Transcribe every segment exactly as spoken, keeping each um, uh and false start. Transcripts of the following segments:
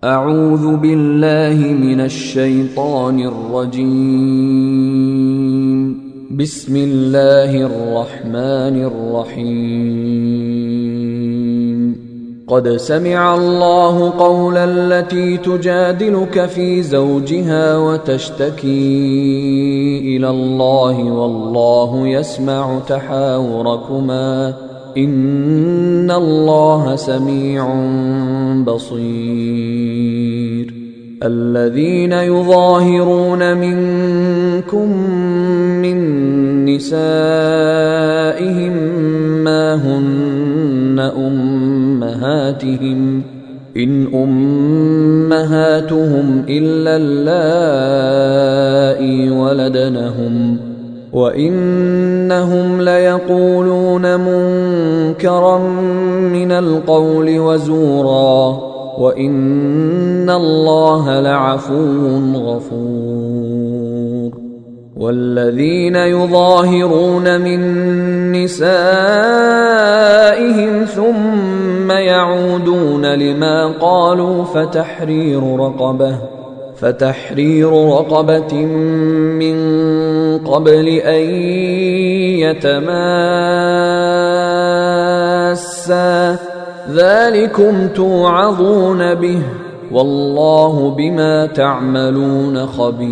أعوذ بالله من الشيطان الرجيم. بسم الله الرحمن الرحيم. قد سمع الله قول التي تجادلك في زوجها وتشتكي إلى الله والله يسمع تحاوركما إن الله سميع بصير. الذين يظاهرون منكم من نسائهم ما هن أمهاتهم إن أمهاتهم إلا اللائي ولدنهم وإنهم ليقولون منكرا من القول وزورا وإن الله لعفو غفور. والذين يظاهرون من نسائهم ثم يعودون لما قالوا فتحرير رقبة فتحرير رقبة من قبل أن يتماسا ذلكم توعظون به والله بما تعملون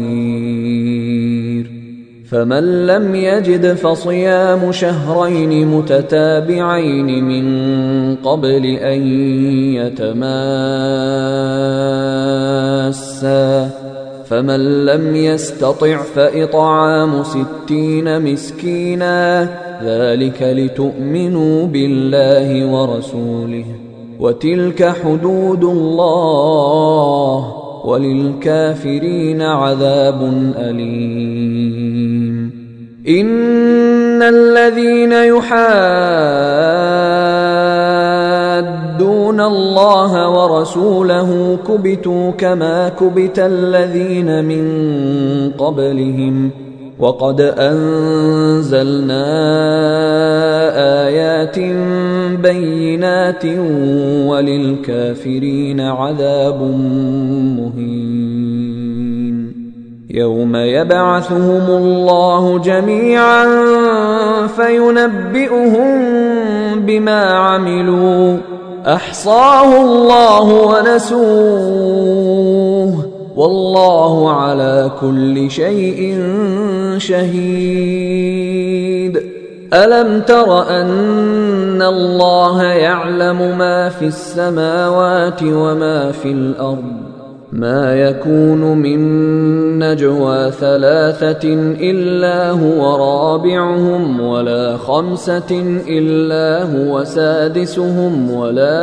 خبير. فمن لم يجد فصيام شهرين متتابعين من قبل أن يتماسا فمن لم يستطع فإطعام ستين مسكينا ذلك لتؤمنوا بالله ورسوله وتلك حدود الله وللكافرين عذاب أليم. إن الذين يحادون الله ورسوله كبتوا كما كبت الذين من قبلهم وقد أنزلنا آيات بينات وللكافرين عذاب مهين. يوم يبعثهم الله جميعا فينبئهم بما عملوا أحصاه الله ونسوه والله على كل شيء شهيد. ألم تر أن الله يعلم ما في السماوات وما في الأرض ما يكون من نجوى ثلاثة إلا هو رابعهم ولا خمسة إلا هو سادسهم ولا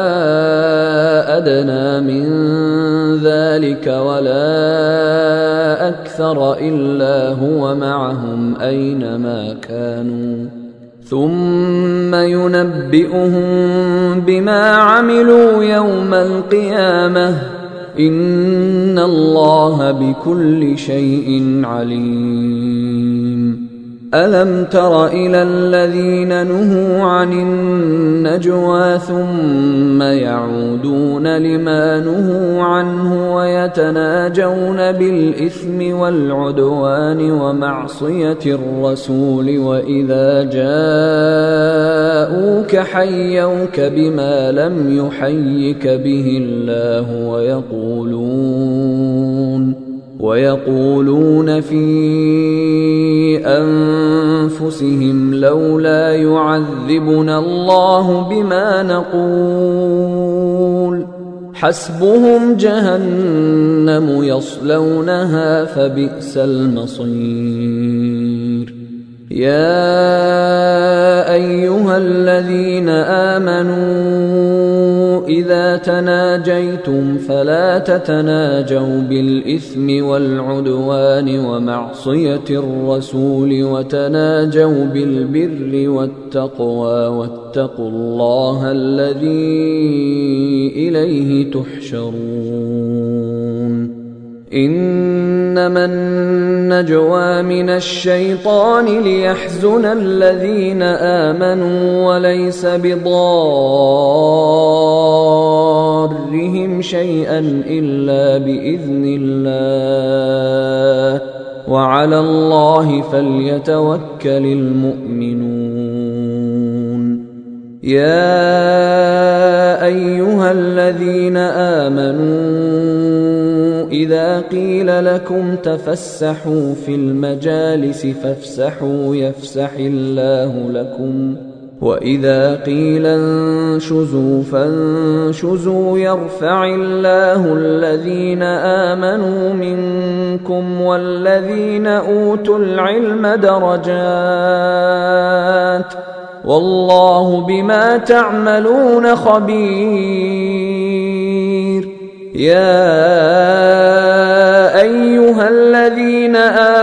أدنى من ذلك ولا أكثر إلا هو معهم أينما كانوا ثم ينبئهم بما عملوا يوم القيامة إن الله بكل شيء عليم. ألم تر إلى الذين نهوا عن النجوى ثم يعودون لما نهوا عنه ويتناجون بالإثم والعدوان ومعصية الرسول وإذا جاءوك حيوك بما لم يحيك به الله ويقولون ويقولون في أنفسهم لولا يعذبنا الله بما نقول حسبهم جهنم يصلونها فبئس المصير. يا أيها الذين آمنوا إذا تناجيتم فلا تتناجوا بالإثم والعدوان ومعصية الرسول وتناجوا بالبر والتقوى واتقوا الله الذي إليه تحشرون. إنما النجوى من الشيطان ليحزن الذين آمنوا وليس بضار ضارهم شيئا إلا بإذن الله وعلى الله فليتوكل المؤمنون. يا أيها الذين آمنوا إذا قيل لكم تفسحوا في المجالس فافسحوا يفسح الله لكم وإذا قيل انشزوا فانشزوا يرفع الله الذين آمنوا منكم والذين أوتوا العلم درجات والله بما تعملون خبير. يا أيها الذين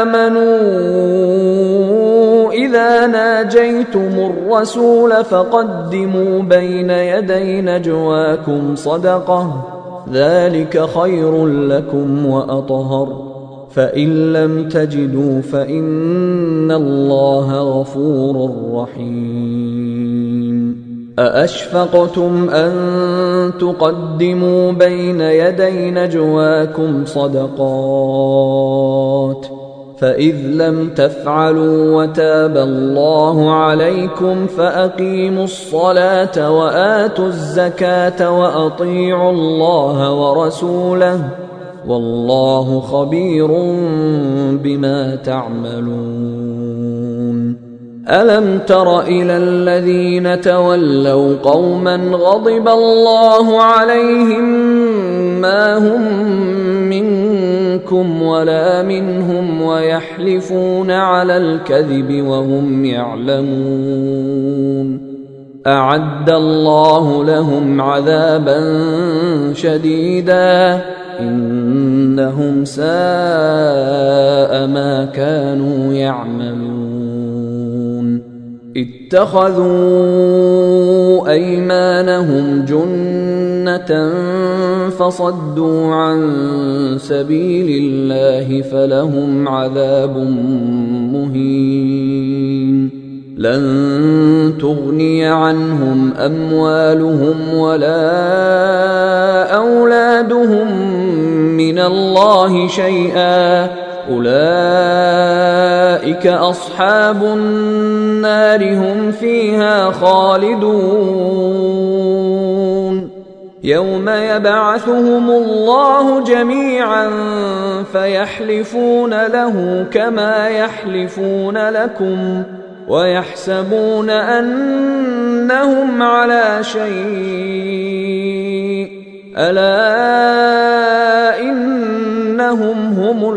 آمنوا إذا ناجيتم الرسول فقدموا بين يدي نجواكم صدقة ذلك خير لكم وأطهر فإن لم تجدوا فإن الله غفور رحيم. أأشفقتم أن تقدموا بين يدي نجواكم صدقات فإذ لم تفعلوا وتاب الله عليكم فأقيموا الصلاة وآتوا الزكاة وأطيعوا الله ورسوله والله خبير بما تعملون. ألم تر إلى الذين تولوا قوما غضب الله عليهم ما هم منكم ولا منهم ويحلفون على الكذب وهم يعلمون أعد الله لهم عذابا شديدا إنهم ساء ما كانوا يعملون. اتخذوا أيمانهم جنة فصدوا عن سبيل الله فلهم عذاب مهين. لن تغني عنهم أموالهم ولا أولادهم من الله شيئا أولئك أصحاب النار هم فيها خالدون. يوم يبعثهم الله جميعا فيحلفون له كما يحلفون لكم ويحسبون أنهم على شيء ألا إنهم هم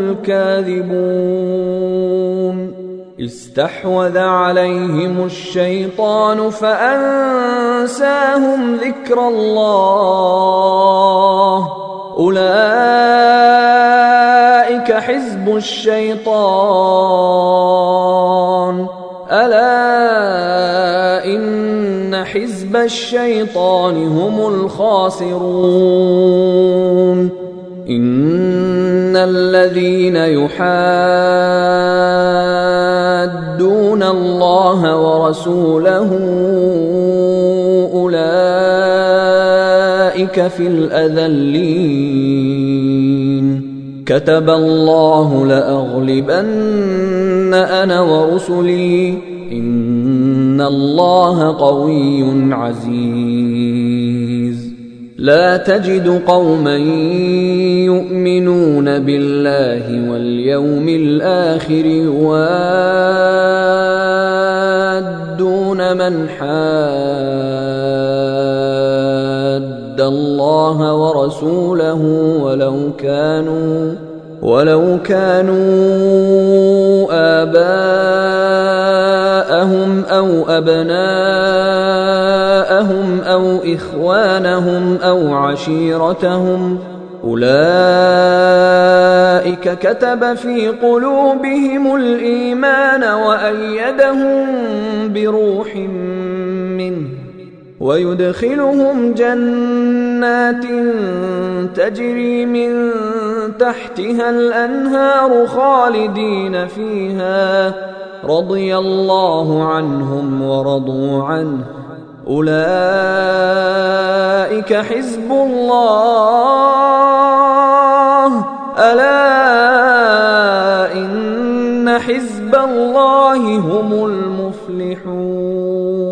الكاذبون. استحوذ عليهم الشيطان فأنساهم ذكر الله أولئك حزب الشيطان ألا إن حزب الشيطان هم الخاسرون. إن الذين يحادون الله ورسوله أولئك في الأذلين. كتب الله لأغلبن أنا ورسلي إن الله قوي عزيز. لا تجد قوما يؤمنون بالله واليوم الآخر يوادون من حاد الله ورسوله ولو كانوا ولو كانوا آباءهم أو أبناءهم أو إخوانهم أو عشيرتهم أولئك كتب في قلوبهم الإيمان وأيدهم بروح منه ويدخلهم جنات تجري من تحتها الأنهار خالدين فيها رضي الله عنهم ورضوا عنه أولئك حزب الله ألا إن حزب الله هم المفلحون